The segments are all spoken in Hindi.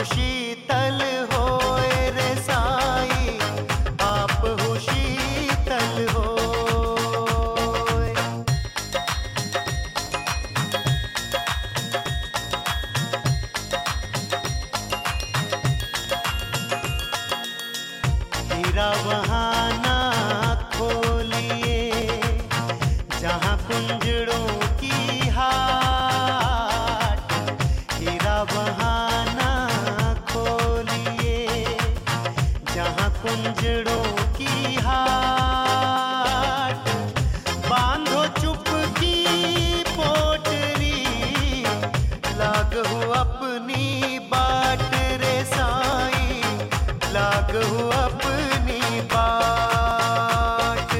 शीतल होए रे साईं, आप हो शीतल होए। हीरा वहाँ ना खोलिए जहाँ कुंजड़ों की हाट, हीरा वहाँ ना खोलिए जहाँ कुंजड़ों की हाट। बांधो चुपकी पोटरी, लागू अपनी बाट रे साईं, लागू अपनी बाट।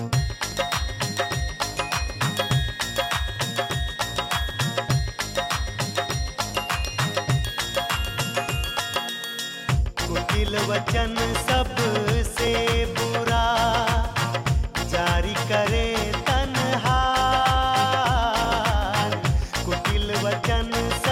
कुटिल वचन सबसे बुरा, जारी करे तन्हार। कुटिल वचन